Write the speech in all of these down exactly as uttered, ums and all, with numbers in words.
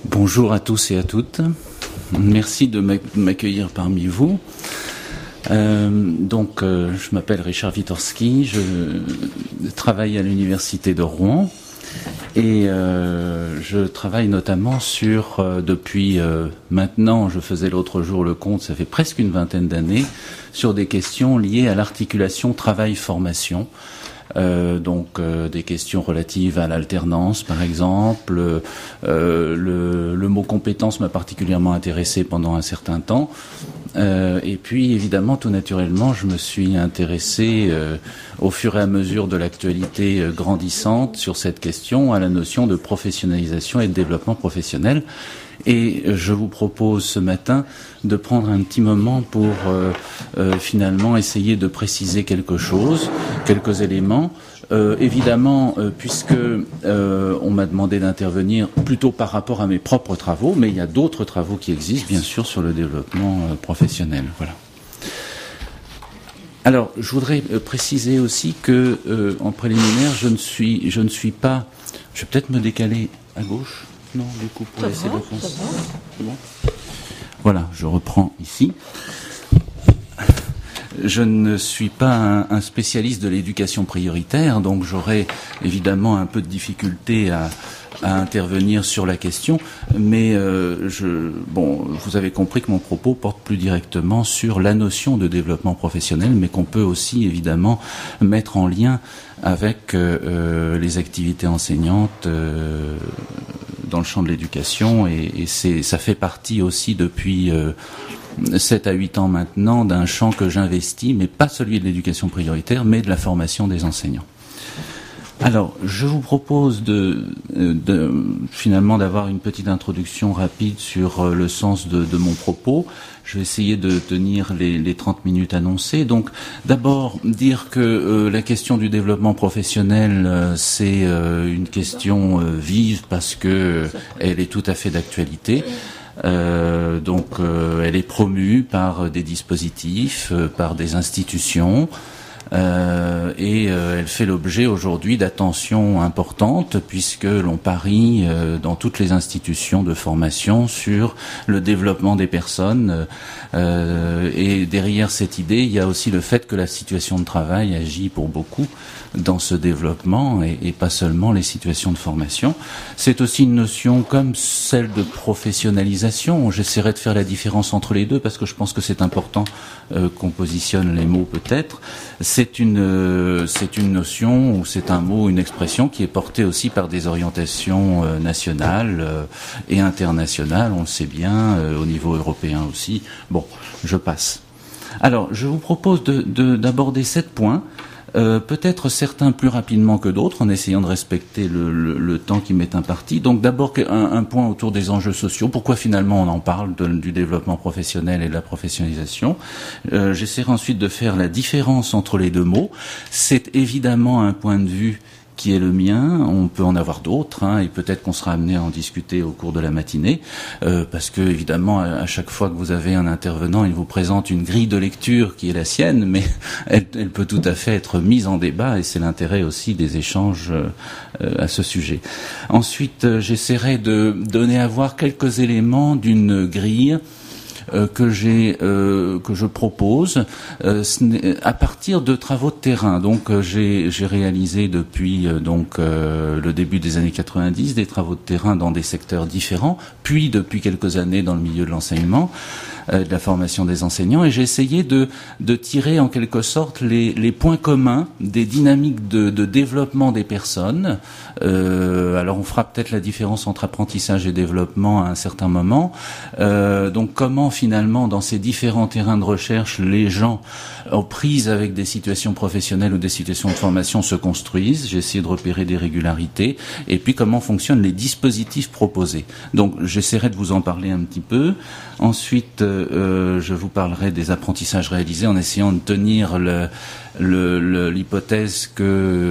Bonjour à tous et à toutes. Merci de m'accueillir parmi vous. Euh, donc, euh, je m'appelle Richard Witorski, je travaille à l'université de Rouen et euh, je travaille notamment sur, euh, depuis euh, maintenant, je faisais l'autre jour le compte, ça fait presque une vingtaine d'années, sur des questions liées à l'articulation travail-formation. Euh, donc euh, des questions relatives à l'alternance, par exemple. Euh, le, le mot compétence m'a particulièrement intéressé pendant un certain temps. Euh, et puis, évidemment, tout naturellement, je me suis intéressé, euh, au fur et à mesure de l'actualité euh, grandissante sur cette question, à la notion de professionnalisation et de développement professionnel. Et je vous propose ce matin de prendre un petit moment pour euh, euh, finalement essayer de préciser quelque chose, quelques éléments. Euh, évidemment, euh, puisque euh, on m'a demandé d'intervenir plutôt par rapport à mes propres travaux, mais il y a d'autres travaux qui existent, bien sûr, sur le développement euh, professionnel. Voilà. Alors, je voudrais euh, préciser aussi que, euh, en préliminaire, je ne suis, je ne suis pas. Je vais peut-être me décaler à gauche. Non, du coup, pour laisser le fond. C'est bon. Voilà, je reprends ici. Je ne suis pas un, un spécialiste de l'éducation prioritaire, donc j'aurai évidemment un peu de difficulté à, à intervenir sur la question, mais euh, je, bon, vous avez compris que mon propos porte plus directement sur la notion de développement professionnel, mais qu'on peut aussi évidemment mettre en lien avec euh, les activités enseignantes euh, dans le champ de l'éducation, et, et c'est, ça fait partie aussi depuis euh, sept à huit ans maintenant d'un champ que j'investis, mais pas celui de l'éducation prioritaire, mais de la formation des enseignants. Alors, je vous propose de, de finalement d'avoir une petite introduction rapide sur le sens de, de mon propos. Je vais essayer de tenir les, les trente minutes annoncées. Donc, d'abord, dire que euh, la question du développement professionnel, euh, c'est euh, une question euh, vive parce que euh, elle est tout à fait d'actualité. Euh, donc, euh, elle est promue par des dispositifs, euh, par des institutions. Euh, et euh, elle fait l'objet aujourd'hui d'attention importante puisque l'on parie euh, dans toutes les institutions de formation sur le développement des personnes euh, et derrière cette idée il y a aussi le fait que la situation de travail agit pour beaucoup dans ce développement et, et pas seulement les situations de formation. C'est aussi une notion comme celle de professionnalisation. J'essaierai de faire la différence entre les deux parce que je pense que c'est important euh, qu'on positionne les mots peut-être. C'est une, euh, c'est une notion ou c'est un mot, une expression qui est portée aussi par des orientations euh, nationales euh, et internationales, on le sait bien, euh, au niveau européen aussi. Bon, je passe. Alors, je vous propose de, de, d'aborder sept points. Euh, peut-être certains plus rapidement que d'autres, en essayant de respecter le, le, le temps qui m'est imparti. Donc d'abord un, un point autour des enjeux sociaux. Pourquoi finalement on en parle de, du développement professionnel et de la professionnalisation. Euh, j'essaierai ensuite de faire la différence entre les deux mots. C'est évidemment un point de vue qui est le mien, on peut en avoir d'autres, hein, et peut-être qu'on sera amené à en discuter au cours de la matinée, euh, parce que évidemment, à, à chaque fois que vous avez un intervenant, il vous présente une grille de lecture qui est la sienne, mais elle, elle peut tout à fait être mise en débat, et c'est l'intérêt aussi des échanges euh, à ce sujet. Ensuite, euh, j'essaierai de donner à voir quelques éléments d'une grille Euh, que j'ai euh, que je propose euh, à partir de travaux de terrain. Donc euh, j'ai j'ai réalisé depuis euh, donc euh, le début des années quatre-vingt-dix des travaux de terrain dans des secteurs différents, puis depuis quelques années dans le milieu de l'enseignement, euh, de la formation des enseignants, et j'ai essayé de de tirer en quelque sorte les les points communs des dynamiques de de développement des personnes. Euh, alors on fera peut-être la différence entre apprentissage et développement à un certain moment. Euh, donc comment finalement dans ces différents terrains de recherche les gens aux prises avec des situations professionnelles ou des situations de formation se construisent. J'ai essayé de repérer des régularités et puis comment fonctionnent les dispositifs proposés. Donc j'essaierai de vous en parler un petit peu. Ensuite euh, je vous parlerai des apprentissages réalisés en essayant de tenir le Le, le, l'hypothèse que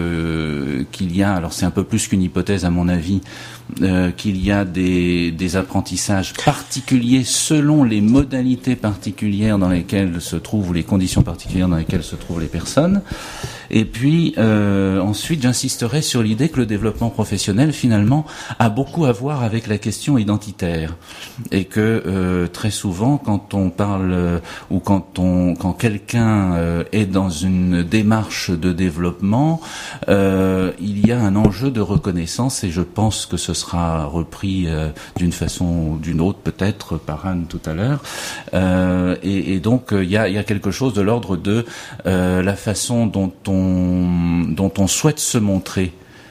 euh, qu'il y a, alors c'est un peu plus qu'une hypothèse à mon avis, euh, qu'il y a des, des apprentissages particuliers selon les modalités particulières dans lesquelles se trouvent ou les conditions particulières dans lesquelles se trouvent les personnes. Et puis euh, ensuite, j'insisterai sur l'idée que le développement professionnel, finalement, a beaucoup à voir avec la question identitaire, et que euh, très souvent, quand on parle euh, ou quand on, quand quelqu'un euh, est dans une démarche de développement, euh, il y a un enjeu de reconnaissance, et je pense que ce sera repris euh, d'une façon ou d'une autre, peut-être par Anne tout à l'heure. Euh, et, et donc, il y a, il y a quelque chose de l'ordre de euh, la façon dont on, dont on souhaite se montrer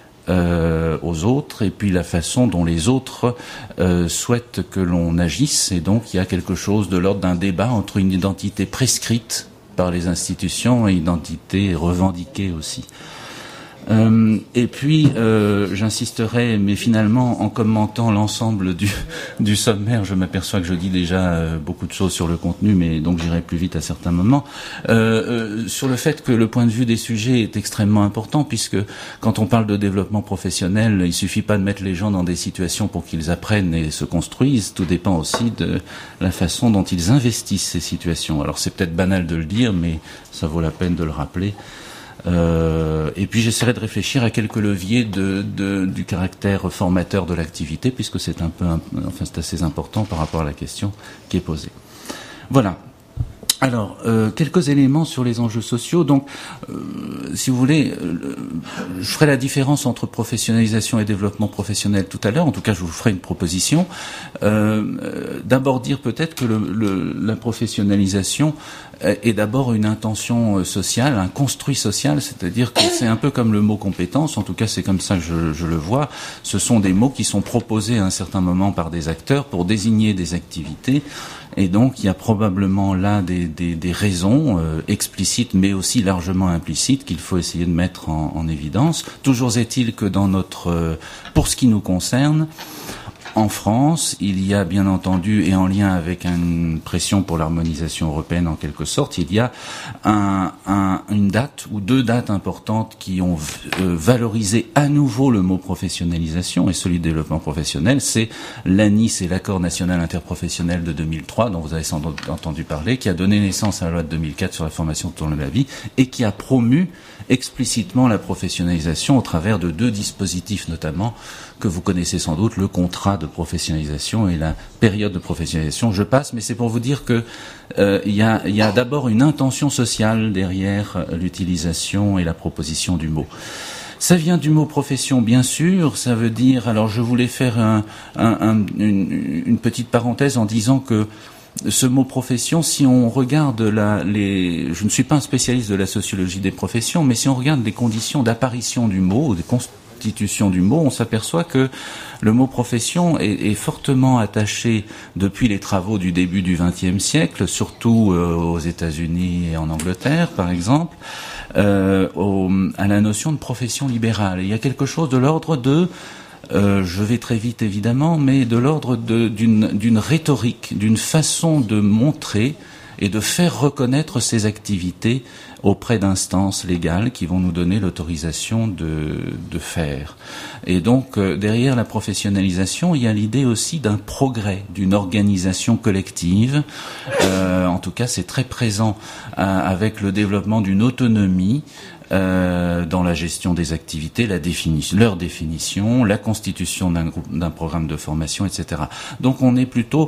Euh, aux autres, et puis la façon dont les autres euh, souhaitent que l'on agisse. Et donc il y a quelque chose de l'ordre d'un débat entre une identité prescrite par les institutions et une identité revendiquée aussi. Euh, et puis euh, j'insisterai, mais finalement en commentant l'ensemble du, du sommaire, je m'aperçois que je dis déjà euh, beaucoup de choses sur le contenu, mais donc j'irai plus vite à certains moments, euh, euh, sur le fait que le point de vue des sujets est extrêmement important, puisque quand on parle de développement professionnel, il suffit pas de mettre les gens dans des situations pour qu'ils apprennent et se construisent, tout dépend aussi de la façon dont ils investissent ces situations. Alors c'est peut-être banal de le dire, mais ça vaut la peine de le rappeler. Euh, et puis j'essaierai de réfléchir à quelques leviers de, de, du caractère formateur de l'activité, puisque c'est un peu, un, enfin c'est assez important par rapport à la question qui est posée. Voilà. Alors, euh, quelques éléments sur les enjeux sociaux. Donc, euh, si vous voulez, euh, je ferai la différence entre professionnalisation et développement professionnel tout à l'heure. En tout cas, je vous ferai une proposition. Euh, d'abord dire peut-être que le, le, la professionnalisation est d'abord une intention sociale, un construit social, c'est-à-dire que c'est un peu comme le mot compétence, en tout cas c'est comme ça que je, je le vois. Ce sont des mots qui sont proposés à un certain moment par des acteurs pour désigner des activités. Et donc, il y a probablement là des, des, des raisons euh, explicites, mais aussi largement implicites, qu'il faut essayer de mettre en, en évidence. Toujours est-il que dans notre, euh, pour ce qui nous concerne, en France, il y a bien entendu, et en lien avec une pression pour l'harmonisation européenne en quelque sorte, il y a un, un, une date ou deux dates importantes qui ont euh, valorisé à nouveau le mot professionnalisation et celui de développement professionnel. C'est l'A N I S et l'accord national interprofessionnel de deux mille trois, dont vous avez sans doute entendu parler, qui a donné naissance à la loi de deux mille quatre sur la formation tout au long de la vie et qui a promu explicitement la professionnalisation au travers de deux dispositifs notamment que vous connaissez sans doute, le contrat de professionnalisation et la période de professionnalisation. Je passe, mais c'est pour vous dire que euh, il y a, il y a d'abord une intention sociale derrière l'utilisation et la proposition du mot. Ça vient du mot profession, bien sûr. Ça veut dire, alors je voulais faire un, un, un, une, une petite parenthèse en disant que ce mot profession, si on regarde la, les, je ne suis pas un spécialiste de la sociologie des professions, mais si on regarde les conditions d'apparition du mot, des constitutions du mot, on s'aperçoit que le mot profession est, est fortement attaché depuis les travaux du début du vingtième siècle, surtout euh, aux États-Unis et en Angleterre, par exemple, euh, au, à la notion de profession libérale. Et il y a quelque chose de l'ordre de Euh, je vais très vite évidemment, mais de l'ordre de, d'une, d'une rhétorique, d'une façon de montrer et de faire reconnaître ces activités auprès d'instances légales qui vont nous donner l'autorisation de, de faire. Et donc, euh, derrière la professionnalisation, il y a l'idée aussi d'un progrès, d'une organisation collective. Euh, en tout cas, c'est très présent euh, avec le développement d'une autonomie Euh, dans la gestion des activités, la définition, leur définition, la constitution d'un groupe, d'un programme de formation, et cetera. Donc on est plutôt,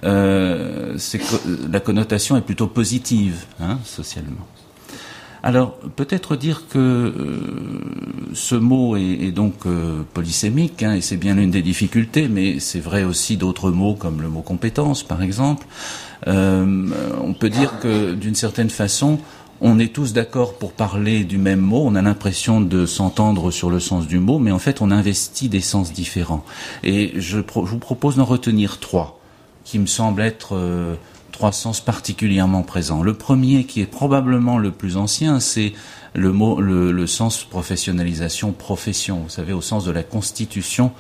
euh, c'est, la connotation est plutôt positive, hein, socialement. Alors peut-être dire que euh, ce mot est, est donc euh, polysémique, hein, et c'est bien l'une des difficultés, mais c'est vrai aussi d'autres mots comme le mot compétence, par exemple. Euh, on peut dire que d'une certaine façon, on est tous d'accord pour parler du même mot, on a l'impression de s'entendre sur le sens du mot, mais en fait on investit des sens différents. Et je, pro- je vous propose d'en retenir trois, qui me semblent être euh, trois sens particulièrement présents. Le premier, qui est probablement le plus ancien, c'est le mot, le, le sens professionnalisation, profession, vous savez, au sens de la constitution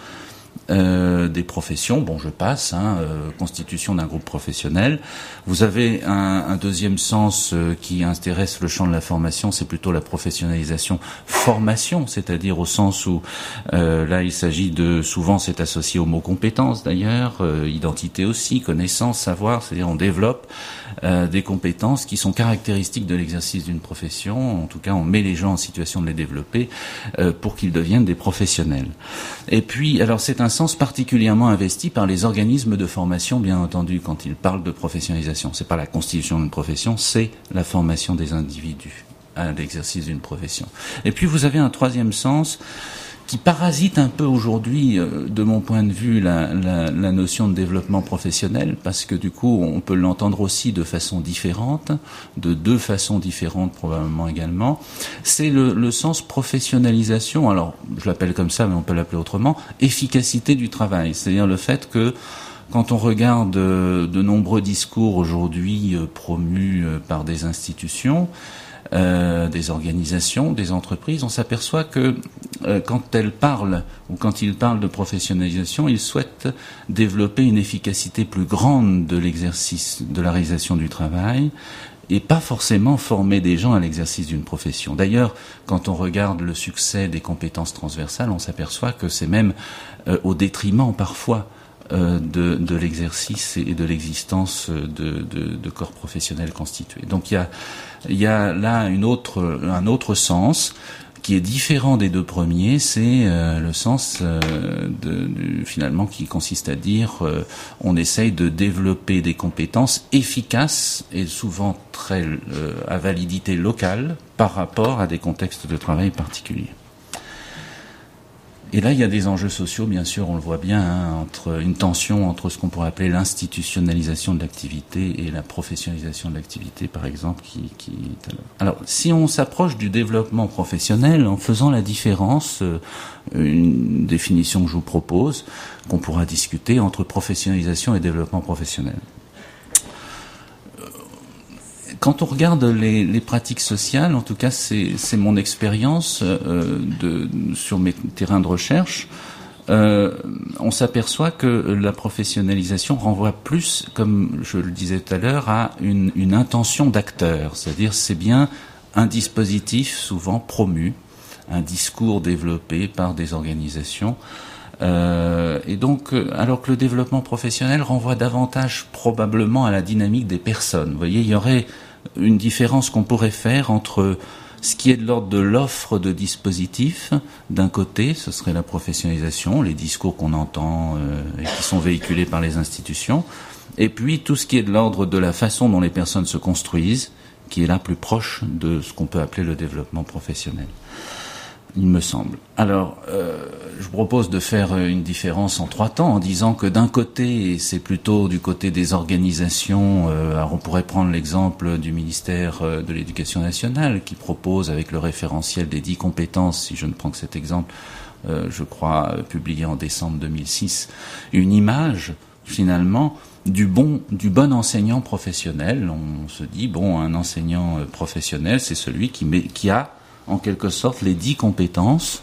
Euh, des professions, bon je passe, hein, euh, constitution d'un groupe professionnel. Vous avez un, un deuxième sens euh, qui intéresse le champ de la formation, c'est plutôt la professionnalisation formation, c'est-à-dire au sens où euh, là il s'agit de, souvent c'est associé au mot compétence d'ailleurs, euh, identité aussi, connaissance, savoir, c'est-à-dire on développe euh, des compétences qui sont caractéristiques de l'exercice d'une profession, en tout cas on met les gens en situation de les développer euh, pour qu'ils deviennent des professionnels. Et puis alors c'est un sens particulièrement investi par les organismes de formation, bien entendu, quand ils parlent de professionnalisation. C'est pas la constitution d'une profession, c'est la formation des individus à l'exercice d'une profession. Et puis vous avez un troisième sens qui parasite un peu aujourd'hui, euh, de mon point de vue, la, la, la notion de développement professionnel, parce que du coup, on peut l'entendre aussi de façon différente, de deux façons différentes probablement également. C'est le, le sens professionnalisation, alors je l'appelle comme ça, mais on peut l'appeler autrement, efficacité du travail, c'est-à-dire le fait que quand on regarde euh, de nombreux discours aujourd'hui euh, promus euh, par des institutions, Euh, des organisations, des entreprises, on s'aperçoit que euh, quand elles parlent ou quand ils parlent de professionnalisation, ils souhaitent développer une efficacité plus grande de l'exercice, de la réalisation du travail, et pas forcément former des gens à l'exercice d'une profession. D'ailleurs, quand on regarde le succès des compétences transversales, on s'aperçoit que c'est même euh, au détriment parfois euh, de, de l'exercice et de l'existence de, de, de corps professionnels constitués. Donc il y a, il y a là une autre, un autre sens qui est différent des deux premiers, c'est euh, le sens euh, de, de, finalement qui consiste à dire euh, on essaye de développer des compétences efficaces et souvent très euh, à validité locale par rapport à des contextes de travail particuliers. Et là, il y a des enjeux sociaux, bien sûr, on le voit bien, hein, entre une tension entre ce qu'on pourrait appeler l'institutionnalisation de l'activité et la professionnalisation de l'activité, par exemple, qui, qui est alors. Alors, si on s'approche du développement professionnel en faisant la différence, euh, une définition que je vous propose, qu'on pourra discuter entre professionnalisation et développement professionnel. Quand on regarde les, les pratiques sociales, en tout cas c'est, c'est mon expérience euh, de, sur mes terrains de recherche, euh, on s'aperçoit que la professionnalisation renvoie plus, comme je le disais tout à l'heure, à une, une intention d'acteur. C'est-à-dire c'est bien un dispositif souvent promu, un discours développé par des organisations. Euh, et donc, alors que le développement professionnel renvoie davantage probablement à la dynamique des personnes. Vous voyez, il y aurait une différence qu'on pourrait faire entre ce qui est de l'ordre de l'offre de dispositifs, d'un côté, ce serait la professionnalisation, les discours qu'on entend euh, et qui sont véhiculés par les institutions, et puis tout ce qui est de l'ordre de la façon dont les personnes se construisent, qui est là plus proche de ce qu'on peut appeler le développement professionnel. Il me semble. Alors, euh, je propose de faire une différence en trois temps, en disant que d'un côté, c'est plutôt du côté des organisations, euh, alors on pourrait prendre l'exemple du ministère de l'Éducation nationale, qui propose, avec le référentiel des dix compétences, si je ne prends que cet exemple, euh, je crois, publié en décembre deux mille six, une image, finalement, du bon, du bon enseignant professionnel. On se dit, bon, un enseignant professionnel, c'est celui qui, met, qui a en quelque sorte les dix compétences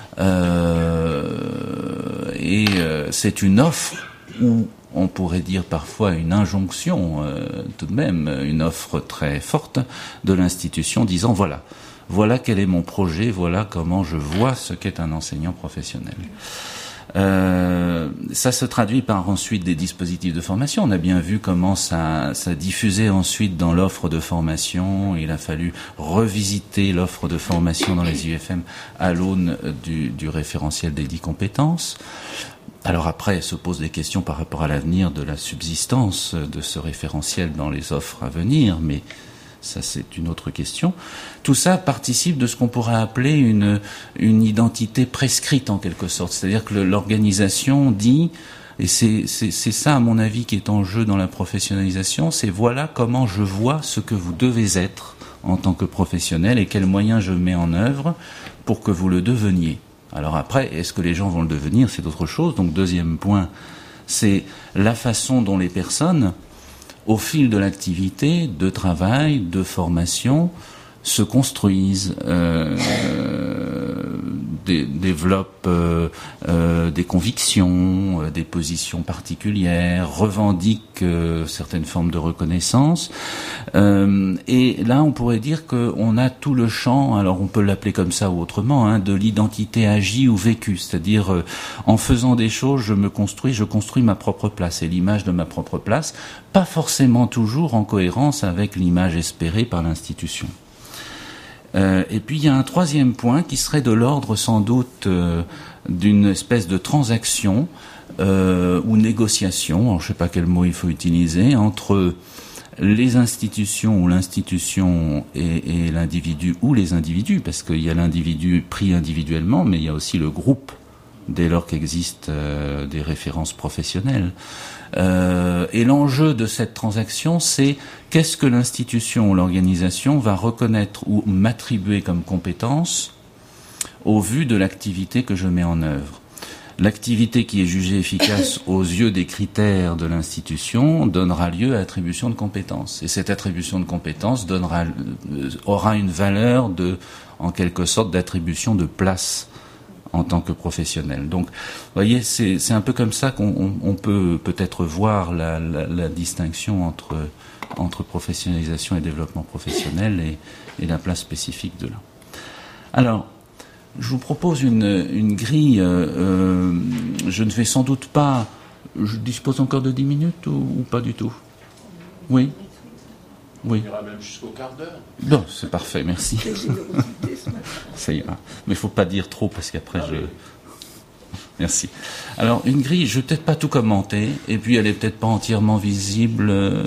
euh, et euh, c'est une offre ou on pourrait dire parfois une injonction euh, tout de même, une offre très forte de l'institution disant voilà, voilà quel est mon projet, voilà comment je vois ce qu'est un enseignant professionnel. Euh, ça se traduit par ensuite des dispositifs de formation. On a bien vu comment ça, ça diffusait ensuite dans l'offre de formation. Il a fallu revisiter l'offre de formation dans les U F M à l'aune du, du référentiel des dix compétences. Alors après, se posent des questions par rapport à l'avenir de la subsistance de ce référentiel dans les offres à venir, mais ça, c'est une autre question. Tout ça participe de ce qu'on pourrait appeler une, une identité prescrite, en quelque sorte. C'est-à-dire que l'organisation dit, et c'est, c'est, c'est ça, à mon avis, qui est en jeu dans la professionnalisation, c'est voilà comment je vois ce que vous devez être en tant que professionnel et quels moyens je mets en œuvre pour que vous le deveniez. Alors après, est-ce que les gens vont le devenir? C'est autre chose. Donc, deuxième point, c'est la façon dont les personnes, au fil de l'activité, de travail, de formation, se construisent, euh, dé, développe euh, euh, des convictions, euh, des positions particulières, revendique euh, certaines formes de reconnaissance. Euh, et là, on pourrait dire qu'on a tout le champ, alors on peut l'appeler comme ça ou autrement, hein, de l'identité agie ou vécue. C'est-à-dire, euh, en faisant des choses, je me construis, je construis ma propre place et l'image de ma propre place, pas forcément toujours en cohérence avec l'image espérée par l'institution. Euh, et puis il y a un troisième point qui serait de l'ordre sans doute euh, d'une espèce de transaction euh, ou négociation, alors, je ne sais pas quel mot il faut utiliser, entre les institutions ou l'institution et, et l'individu ou les individus, parce qu'il y a l'individu pris individuellement, mais il y a aussi le groupe dès lors qu'existent euh, des références professionnelles. Euh, et l'enjeu de cette transaction, c'est qu'est-ce que l'institution ou l'organisation va reconnaître ou m'attribuer comme compétence au vu de l'activité que je mets en œuvre. L'activité qui est jugée efficace aux yeux des critères de l'institution donnera lieu à attribution de compétences. Et cette attribution de compétences donnera, euh, aura une valeur de, en quelque sorte, d'attribution de place en tant que professionnel. Donc, vous voyez, c'est, c'est un peu comme ça qu'on on, on peut peut-être voir la, la, la distinction entre, entre professionnalisation et développement professionnel et, et la place spécifique de là. Alors, je vous propose une, une grille. Euh, euh, je ne vais sans doute pas... Je dispose encore de dix minutes ou, ou pas du tout? Oui. Oui. On ira même jusqu'au quart d'heure. Bon, c'est parfait, merci. Ça ira. Mais il ne faut pas dire trop parce qu'après je... Merci. Alors, une grille, je ne vais peut-être pas tout commenter, et puis elle n'est peut-être pas entièrement visible. Euh...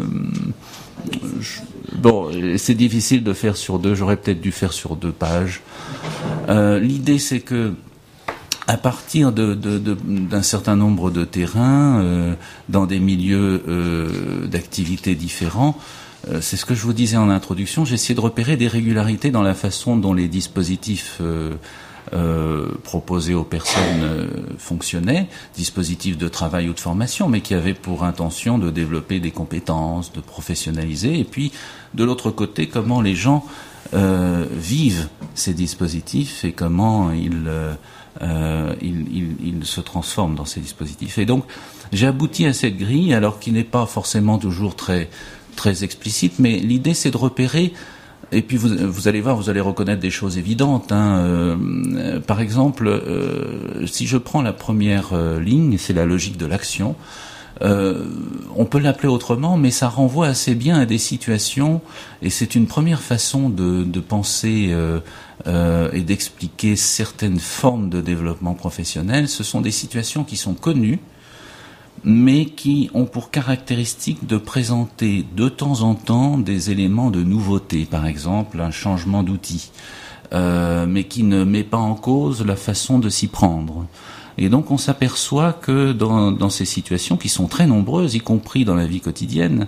Je... Bon, c'est difficile de faire sur deux, j'aurais peut-être dû faire sur deux pages. Euh, l'idée, c'est que à partir de, de, de, d'un certain nombre de terrains, euh, dans des milieux euh, d'activités différents, euh, c'est ce que je vous disais en introduction, j'ai essayé de repérer des régularités dans la façon dont les dispositifs euh, euh, proposés aux personnes euh, fonctionnaient, dispositifs de travail ou de formation, mais qui avaient pour intention de développer des compétences, de professionnaliser, et puis de l'autre côté, comment les gens euh, vivent ces dispositifs et comment ils... Euh, Euh, il, il, il se transforme dans ces dispositifs. Et donc, j'ai abouti à cette grille, alors qui n'est pas forcément toujours très, très explicite, mais l'idée, c'est de repérer, et puis vous, vous allez voir, vous allez reconnaître des choses évidentes. Hein. Euh, par exemple, euh, si je prends la première euh, ligne, c'est la logique de l'action. Euh, on peut l'appeler autrement, mais ça renvoie assez bien à des situations, et c'est une première façon de, de penser euh, euh, et d'expliquer certaines formes de développement professionnel. Ce sont des situations qui sont connues, mais qui ont pour caractéristique de présenter de temps en temps des éléments de nouveauté, par exemple un changement d'outil, euh, mais qui ne met pas en cause la façon de s'y prendre. Et donc on s'aperçoit que dans, dans ces situations qui sont très nombreuses, y compris dans la vie quotidienne,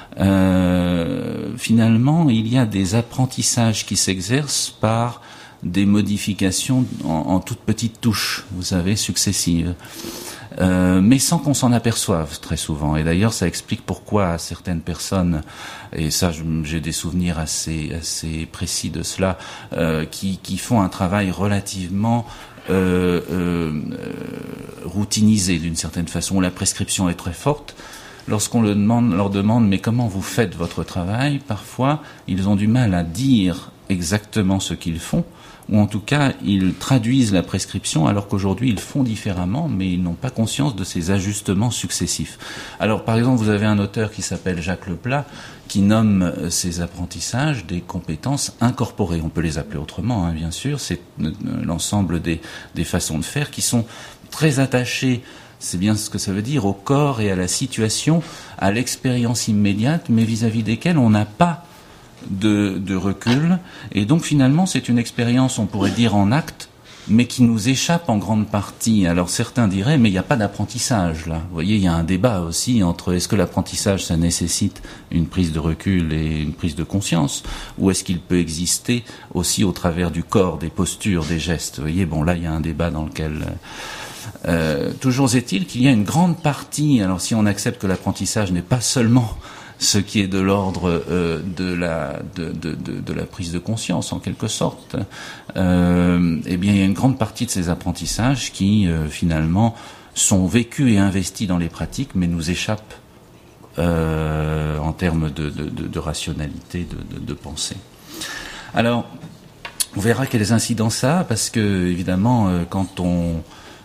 euh, finalement il y a des apprentissages qui s'exercent par des modifications en, en toutes petites touches, vous savez, successives, euh, mais sans qu'on s'en aperçoive très souvent. Et d'ailleurs ça explique pourquoi certaines personnes, et ça j'ai des souvenirs assez, assez précis de cela, euh, qui, qui font un travail relativement Euh, euh, routinisé d'une certaine façon, la prescription est très forte. Lorsqu'on le demande, leur demande mais comment vous faites votre travail, parfois ils ont du mal à dire exactement ce qu'ils font, ou en tout cas ils traduisent la prescription alors qu'aujourd'hui ils font différemment, mais ils n'ont pas conscience de ces ajustements successifs. Alors par exemple, vous avez un auteur qui s'appelle Jacques Leplat qui nomme ces apprentissages des compétences incorporées. On peut les appeler autrement, hein, bien sûr. C'est l'ensemble des, des façons de faire qui sont très attachées, c'est bien ce que ça veut dire, au corps et à la situation, à l'expérience immédiate, mais vis-à-vis desquelles on n'a pas de, de recul. Et donc finalement, c'est une expérience, on pourrait dire, en acte, mais qui nous échappe en grande partie. Alors certains diraient, mais il n'y a pas d'apprentissage là. Vous voyez, il y a un débat aussi entre est-ce que l'apprentissage, ça nécessite une prise de recul et une prise de conscience, ou est-ce qu'il peut exister aussi au travers du corps, des postures, des gestes. Vous voyez, bon là, il y a un débat dans lequel... Euh, toujours est-il qu'il y a une grande partie, alors si on accepte que l'apprentissage n'est pas seulement ce qui est de l'ordre euh, de la de, de, de, de la prise de conscience en quelque sorte, euh, eh bien il y a une grande partie de ces apprentissages qui euh, finalement sont vécus et investis dans les pratiques, mais nous échappent euh, en termes de, de, de, de rationalité, de, de, de pensée. Alors, on verra quelles incidences ça a, parce que évidemment, euh, quand on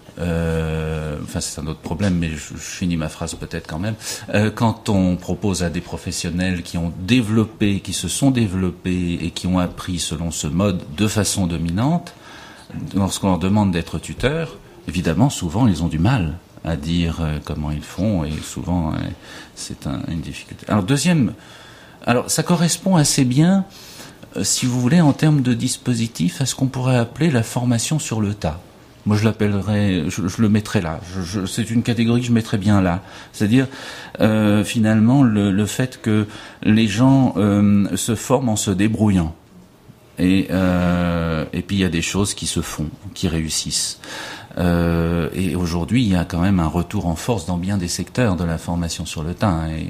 Euh, enfin c'est un autre problème, mais je, je finis ma phrase peut-être quand même. Euh, quand on propose à des professionnels qui ont développé, qui se sont développés et qui ont appris selon ce mode de façon dominante, lorsqu'on leur demande d'être tuteur, évidemment, souvent ils ont du mal à dire euh, comment ils font, et souvent euh, c'est un, une difficulté. Alors deuxième, alors ça correspond assez bien, euh, si vous voulez, en termes de dispositif, à ce qu'on pourrait appeler la formation sur le tas. Moi, je l'appellerais, je, je le mettrais là. Je, je, c'est une catégorie que je mettrais bien là. C'est-à-dire, euh, finalement, le, le fait que les gens euh, se forment en se débrouillant. Et, euh, et puis, il y a des choses qui se font, qui réussissent. Euh, et aujourd'hui, il y a quand même un retour en force dans bien des secteurs de la formation sur le tas. Et,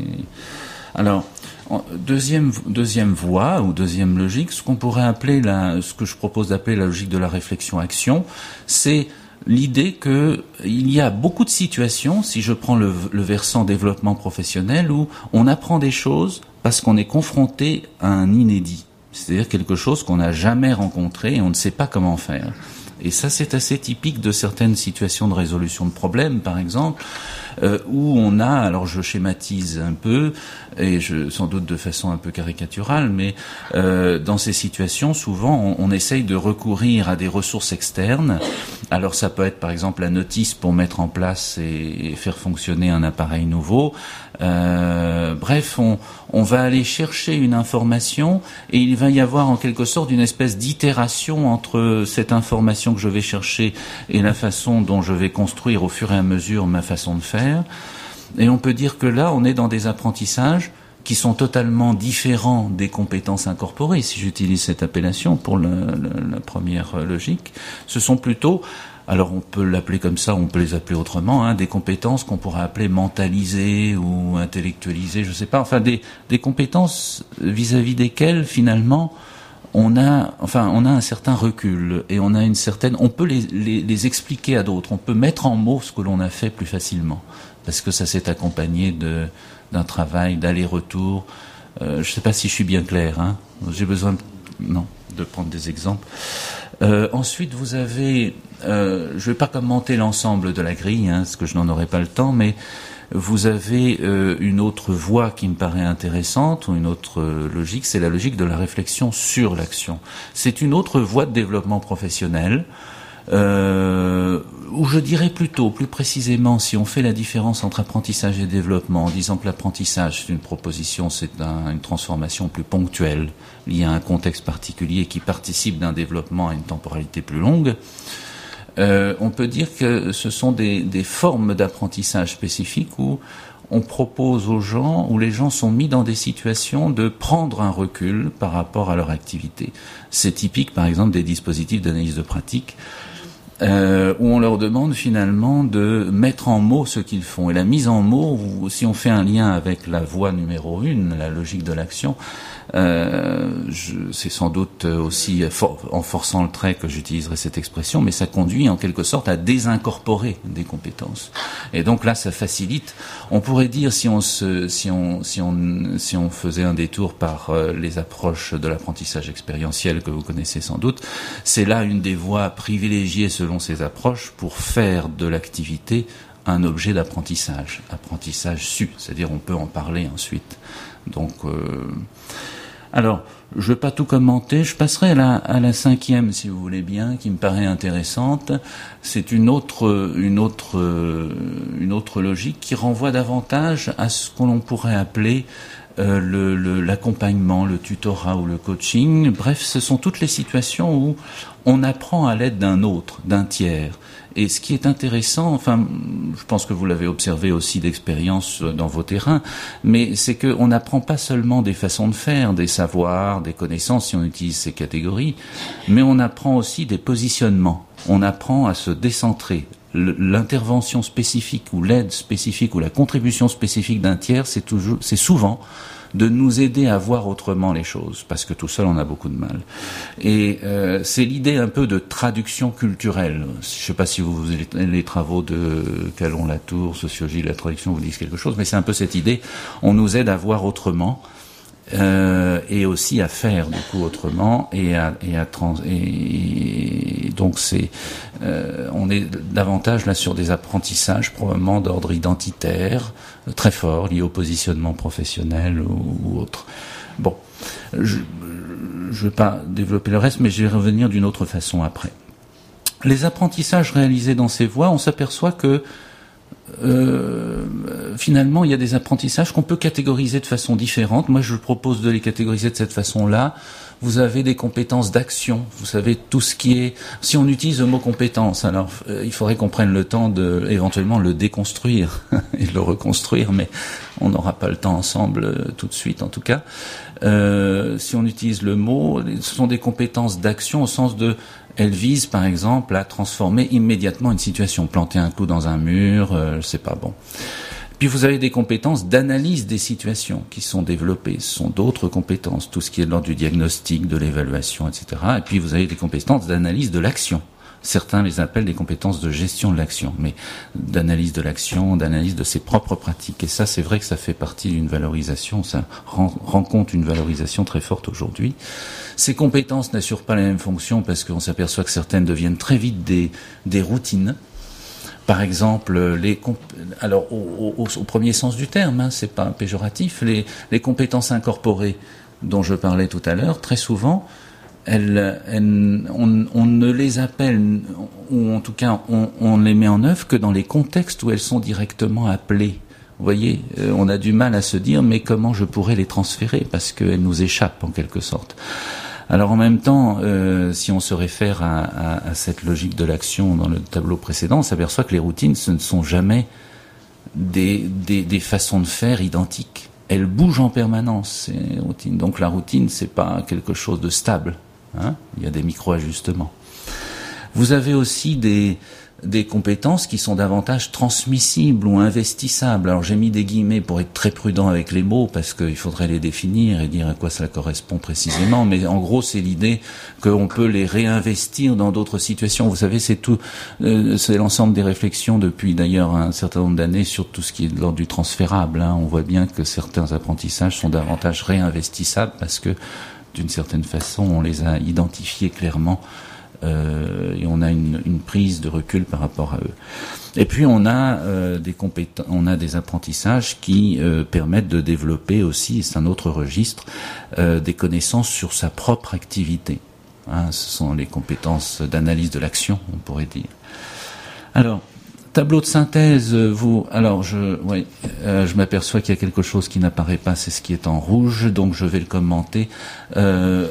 alors, deuxième deuxième voie ou deuxième logique, ce qu'on pourrait appeler la, ce que je propose d'appeler la logique de la réflexion-action, c'est l'idée que il y a beaucoup de situations, si je prends le, le versant développement professionnel, où on apprend des choses parce qu'on est confronté à un inédit, c'est-à-dire quelque chose qu'on n'a jamais rencontré et on ne sait pas comment faire. Et ça, c'est assez typique de certaines situations de résolution de problèmes, par exemple, euh, où on a, alors je schématise un peu, et je, sans doute de façon un peu caricaturale, mais euh, dans ces situations, souvent, on, on essaye de recourir à des ressources externes. Alors ça peut être, par exemple, la notice pour mettre en place et, et faire fonctionner un appareil nouveau. Euh, bref, on, on va aller chercher une information et il va y avoir en quelque sorte une espèce d'itération entre cette information que je vais chercher et la façon dont je vais construire au fur et à mesure ma façon de faire. Et on peut dire que là, on est dans des apprentissages qui sont totalement différents des compétences incorporées, si j'utilise cette appellation pour le, le, la première logique. Ce sont plutôt, alors on peut l'appeler comme ça, on peut les appeler autrement, hein, des compétences qu'on pourrait appeler mentalisées ou intellectualisées, je sais pas, enfin des, des compétences vis-à-vis desquelles finalement on a, enfin on a un certain recul et on a une certaine, on peut les, les, les expliquer à d'autres, on peut mettre en mots ce que l'on a fait plus facilement, parce que ça s'est accompagné de d'un travail d'aller-retour. Euh, je sais pas si je suis bien clair, hein. J'ai besoin de, non, de prendre des exemples. Euh, ensuite, vous avez, euh, je ne vais pas commenter l'ensemble de la grille, hein, parce que je n'en aurai pas le temps, mais vous avez euh, une autre voie qui me paraît intéressante, ou une autre euh, logique, c'est la logique de la réflexion sur l'action. C'est une autre voie de développement professionnel, euh, où je dirais plutôt, plus précisément, si on fait la différence entre apprentissage et développement, en disant que l'apprentissage, c'est une proposition, c'est un, une transformation plus ponctuelle, liée à un contexte particulier qui participe d'un développement à une temporalité plus longue, euh, on peut dire que ce sont des, des formes d'apprentissage spécifiques où on propose aux gens, où les gens sont mis dans des situations de prendre un recul par rapport à leur activité. C'est typique, par exemple, des dispositifs d'analyse de pratique, Euh, où on leur demande finalement de mettre en mots ce qu'ils font. Et la mise en mots, où, si on fait un lien avec la voie numéro une, la logique de l'action, euh, je, c'est sans doute aussi for, en forçant le trait que j'utiliserai cette expression, mais ça conduit en quelque sorte à désincorporer des compétences. Et donc là, ça facilite. On pourrait dire, si on se, si on, si on, si on faisait un détour par euh, les approches de l'apprentissage expérientiel que vous connaissez sans doute, c'est là une des voies privilégiées selon ces approches pour faire de l'activité un objet d'apprentissage, apprentissage su, c'est-à-dire on peut en parler ensuite. Donc, euh, alors, je ne vais pas tout commenter, je passerai à la, à la cinquième, si vous voulez bien, qui me paraît intéressante. C'est une autre, une autre, une autre logique qui renvoie davantage à ce qu'on pourrait appeler euh, le, le, l'accompagnement, le tutorat ou le coaching. Bref, ce sont toutes les situations où on apprend à l'aide d'un autre, d'un tiers. Et ce qui est intéressant, enfin, je pense que vous l'avez observé aussi d'expérience dans vos terrains, mais c'est qu'on n'apprend pas seulement des façons de faire, des savoirs, des connaissances, si on utilise ces catégories, mais on apprend aussi des positionnements. On apprend à se décentrer, l'intervention spécifique ou l'aide spécifique ou la contribution spécifique d'un tiers, c'est toujours, c'est souvent de nous aider à voir autrement les choses, parce que tout seul on a beaucoup de mal. Et euh, c'est l'idée un peu de traduction culturelle. Je ne sais pas si vous, les, les travaux de Calon-Latour, sociologie de la traduction, vous disent quelque chose, mais c'est un peu cette idée. On nous aide à voir autrement. Euh, et aussi à faire du coup autrement et à et à trans et, et donc c'est euh, on est davantage là sur des apprentissages probablement d'ordre identitaire très fort liés au positionnement professionnel ou, ou autre. Bon, je je vais pas développer le reste, mais je vais revenir d'une autre façon après. Les apprentissages réalisés dans ces voies, on s'aperçoit que Euh, finalement, il y a des apprentissages qu'on peut catégoriser de façon différente. Moi, je propose de les catégoriser de cette façon-là. Vous avez des compétences d'action. Vous savez, tout ce qui est... Si on utilise le mot compétence, alors euh, il faudrait qu'on prenne le temps de, éventuellement, le déconstruire et le reconstruire, mais on n'aura pas le temps ensemble euh, tout de suite, en tout cas. Euh, si on utilise le mot, ce sont des compétences d'action au sens de... Elle vise, par exemple, à transformer immédiatement une situation, planter un clou dans un mur, euh, je sais pas, bon. Puis vous avez des compétences d'analyse des situations qui sont développées. Ce sont d'autres compétences, tout ce qui est de l'ordre du diagnostic, de l'évaluation, et cetera. Et puis vous avez des compétences d'analyse de l'action. Certains les appellent des compétences de gestion de l'action, mais d'analyse de l'action, d'analyse de ses propres pratiques. Et ça, c'est vrai que ça fait partie d'une valorisation, ça rend, rend compte une valorisation très forte aujourd'hui. Ces compétences n'assurent pas la même fonction parce qu'on s'aperçoit que certaines deviennent très vite des, des routines. Par exemple, les comp- alors au, au, au premier sens du terme, hein, c'est pas péjoratif, les, les compétences incorporées dont je parlais tout à l'heure, très souvent, elles, elles, on, on ne les appelle, ou en tout cas on, on les met en œuvre que dans les contextes où elles sont directement appelées. Vous voyez, euh, on a du mal à se dire mais comment je pourrais les transférer parce qu'elles nous échappent en quelque sorte. Alors en même temps, euh, si on se réfère à, à, à cette logique de l'action dans le tableau précédent, on s'aperçoit que les routines, ce ne sont jamais des, des, des façons de faire identiques. Elles bougent en permanence, ces routines. Donc la routine, c'est pas quelque chose de stable. Hein, il y a des micro-ajustements. Vous avez aussi des, des compétences qui sont davantage transmissibles ou investissables. Alors j'ai mis des guillemets pour être très prudent avec les mots parce qu'il faudrait les définir et dire à quoi cela correspond précisément. Mais en gros, c'est l'idée qu'on peut les réinvestir dans d'autres situations. Vous savez, c'est tout, euh, c'est l'ensemble des réflexions depuis d'ailleurs un certain nombre d'années sur tout ce qui est de l'ordre du transférable. Hein. On voit bien que certains apprentissages sont davantage réinvestissables parce que d'une certaine façon, on les a identifiés clairement euh, et on a une, une prise de recul par rapport à eux. Et puis on a euh, des compétences, on a des apprentissages qui euh, permettent de développer aussi, c'est un autre registre, euh, des connaissances sur sa propre activité. Hein, ce sont les compétences d'analyse de l'action, on pourrait dire. Alors, tableau de synthèse, vous, alors je, oui, euh, je m'aperçois qu'il y a quelque chose qui n'apparaît pas, c'est ce qui est en rouge, donc je vais le commenter. Euh,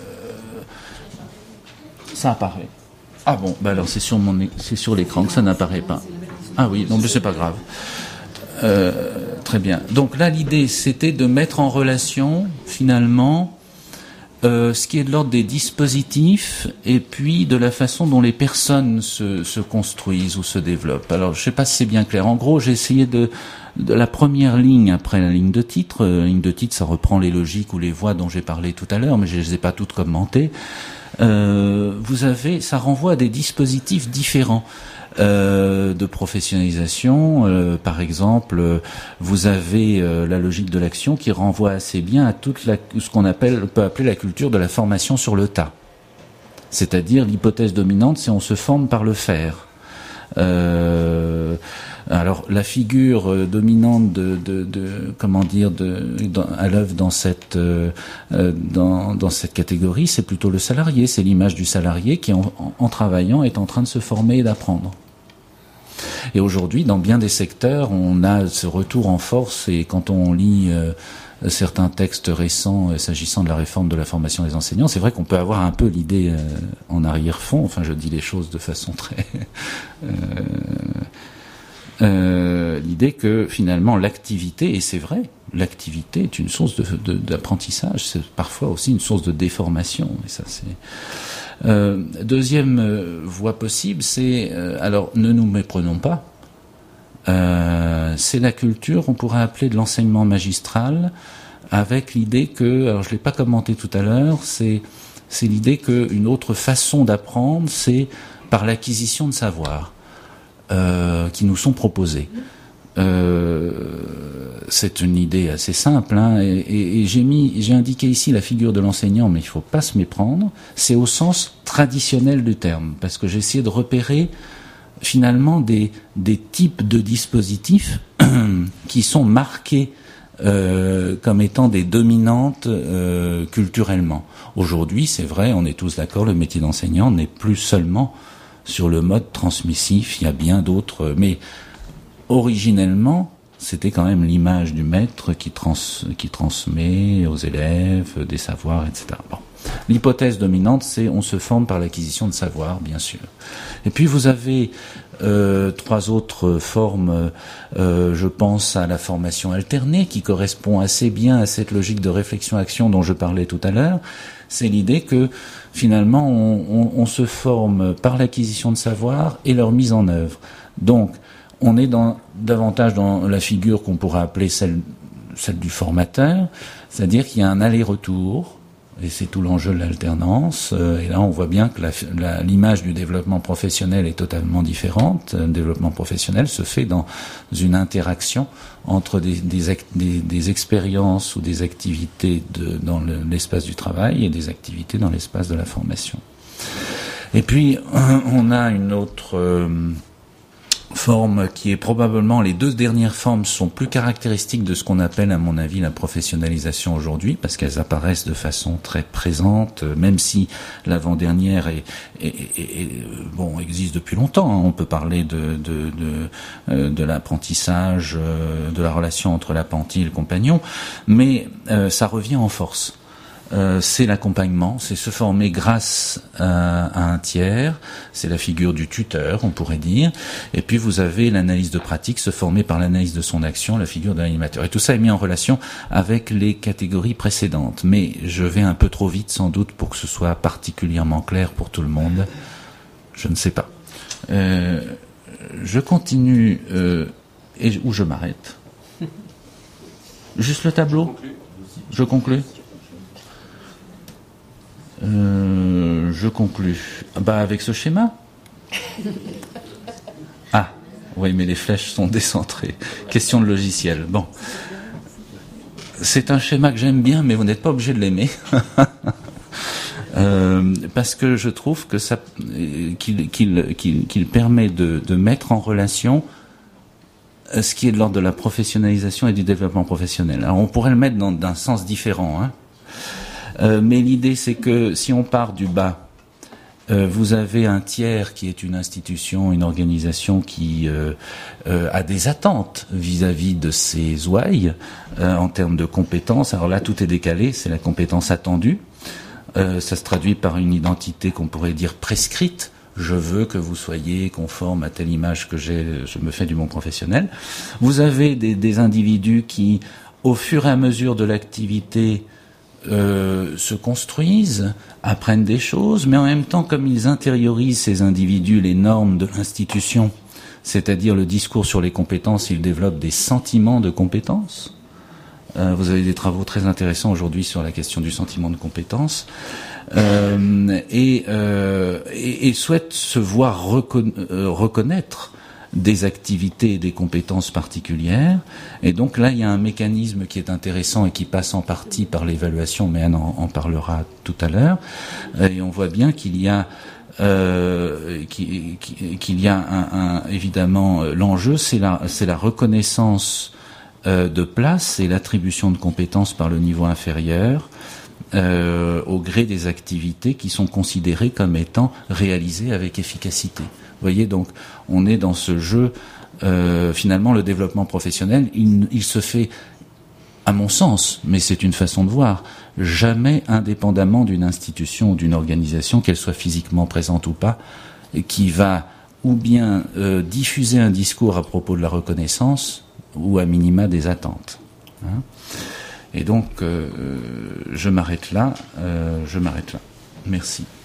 ça apparaît. Ah bon, bah alors c'est sur mon, c'est sur l'écran que ça n'apparaît pas. Ah oui, non mais c'est pas grave. Euh, très bien. Donc là, l'idée, c'était de mettre en relation, finalement, Euh, ce qui est de l'ordre des dispositifs et puis de la façon dont les personnes se, se construisent ou se développent. Alors, je ne sais pas si c'est bien clair. En gros, j'ai essayé de, de la première ligne après la ligne de titre. Euh, ligne de titre, ça reprend les logiques ou les voies dont j'ai parlé tout à l'heure, mais je les ai pas toutes commentées. Euh, vous avez, ça renvoie à des dispositifs différents. Euh, de professionnalisation, euh, par exemple, euh, vous avez euh, la logique de l'action qui renvoie assez bien à toute la, ce qu'on appelle, on peut appeler la culture de la formation sur le tas. C'est-à-dire l'hypothèse dominante, c'est on se forme par le faire. Euh, alors la figure euh, dominante de, de, de comment dire de, dans, à l'œuvre dans cette euh, dans, dans cette catégorie, c'est plutôt le salarié. C'est l'image du salarié qui, en, en, en travaillant, est en train de se former et d'apprendre. Et aujourd'hui, dans bien des secteurs, on a ce retour en force. Et quand on lit euh, certains textes récents euh, s'agissant de la réforme de la formation des enseignants, c'est vrai qu'on peut avoir un peu l'idée euh, en arrière-fond. Enfin, je dis les choses de façon très euh, Euh, l'idée que finalement l'activité, et c'est vrai, l'activité est une source de, de, d'apprentissage, c'est parfois aussi une source de déformation. Et ça, c'est Euh, deuxième euh, voie possible, c'est euh, alors ne nous méprenons pas. Euh, c'est la culture, on pourrait appeler de l'enseignement magistral, avec l'idée que, alors je l'ai pas commenté tout à l'heure, c'est c'est l'idée qu'une autre façon d'apprendre, c'est par l'acquisition de savoir euh, qui nous sont proposés. Euh, c'est une idée assez simple, hein, et, et, et j'ai mis, j'ai indiqué ici la figure de l'enseignant, mais il faut pas se méprendre. C'est au sens traditionnel du terme, parce que j'ai essayé de repérer finalement des, des types de dispositifs qui sont marqués euh, comme étant des dominantes euh, culturellement. Aujourd'hui, c'est vrai, on est tous d'accord, le métier d'enseignant n'est plus seulement sur le mode transmissif, il y a bien d'autres, mais originellement, c'était quand même l'image du maître qui, trans, qui transmet aux élèves des savoirs, et cetera. Bon. L'hypothèse dominante, c'est on se forme par l'acquisition de savoir, bien sûr. Et puis vous avez euh, trois autres formes. Euh, je pense à la formation alternée, qui correspond assez bien à cette logique de réflexion-action dont je parlais tout à l'heure. C'est l'idée que finalement, on, on, on se forme par l'acquisition de savoir et leur mise en œuvre. Donc, on est dans, davantage dans la figure qu'on pourrait appeler celle, celle du formateur, c'est-à-dire qu'il y a un aller-retour, et c'est tout l'enjeu de l'alternance, et là on voit bien que la, la, l'image du développement professionnel est totalement différente. Le développement professionnel se fait dans une interaction entre des, des, des, des expériences ou des activités de, dans le, l'espace du travail et des activités dans l'espace de la formation. Et puis on a une autre... Euh, forme qui est probablement, les deux dernières formes sont plus caractéristiques de ce qu'on appelle à mon avis la professionnalisation aujourd'hui, parce qu'elles apparaissent de façon très présente, même si l'avant-dernière est, est, est, est, bon, existe depuis longtemps. On peut parler de, de, de, de l'apprentissage, de la relation entre l'apprenti et le compagnon, mais euh, ça revient en force. Euh, c'est l'accompagnement, c'est se former grâce à, à un tiers, c'est la figure du tuteur, on pourrait dire, et puis vous avez l'analyse de pratique, se former par l'analyse de son action, la figure de l'animateur. Et tout ça est mis en relation avec les catégories précédentes, mais je vais un peu trop vite sans doute pour que ce soit particulièrement clair pour tout le monde, je ne sais pas. Euh, je continue, euh, et où je m'arrête. Juste le tableau ? Je conclue ? Euh, je conclus. Bah avec ce schéma. Ah, oui, mais les flèches sont décentrées. Question de logiciel. Bon, c'est un schéma que j'aime bien, mais vous n'êtes pas obligé de l'aimer. euh, parce que je trouve que ça, qu'il, qu'il, qu'il, qu'il permet de, de mettre en relation ce qui est de l'ordre de la professionnalisation et du développement professionnel. Alors on pourrait le mettre dans d'un sens différent, hein. Euh, mais l'idée, c'est que si on part du bas, euh, vous avez un tiers qui est une institution, une organisation qui euh, euh, a des attentes vis-à-vis de ses ouailles euh, en termes de compétences. Alors là, tout est décalé, c'est la compétence attendue. Euh, ça se traduit par une identité qu'on pourrait dire prescrite. Je veux que vous soyez conforme à telle image que j'ai, je me fais du monde professionnel. Vous avez des, des individus qui, au fur et à mesure de l'activité, Euh, se construisent, apprennent des choses, mais en même temps, comme ils intériorisent ces individus les normes de l'institution, c'est-à-dire le discours sur les compétences, ils développent des sentiments de compétences. Euh, vous avez des travaux très intéressants aujourd'hui sur la question du sentiment de compétence, euh, et, euh, et, et souhaitent se voir reconna- euh, reconnaître des activités et des compétences particulières. Et donc là, il y a un mécanisme qui est intéressant et qui passe en partie par l'évaluation, mais Anne en, en parlera tout à l'heure. Et on voit bien qu'il y a euh, qu'il, qu'il y a un, un, évidemment l'enjeu, c'est la, c'est la reconnaissance euh, de place et l'attribution de compétences par le niveau inférieur euh, au gré des activités qui sont considérées comme étant réalisées avec efficacité. Vous voyez, donc, on est dans ce jeu, euh, finalement, le développement professionnel, il, il se fait, à mon sens, mais c'est une façon de voir, jamais indépendamment d'une institution ou d'une organisation, qu'elle soit physiquement présente ou pas, qui va ou bien euh, diffuser un discours à propos de la reconnaissance, ou à minima des attentes. Hein. Et donc, euh, je m'arrête là, euh, je m'arrête là. Merci.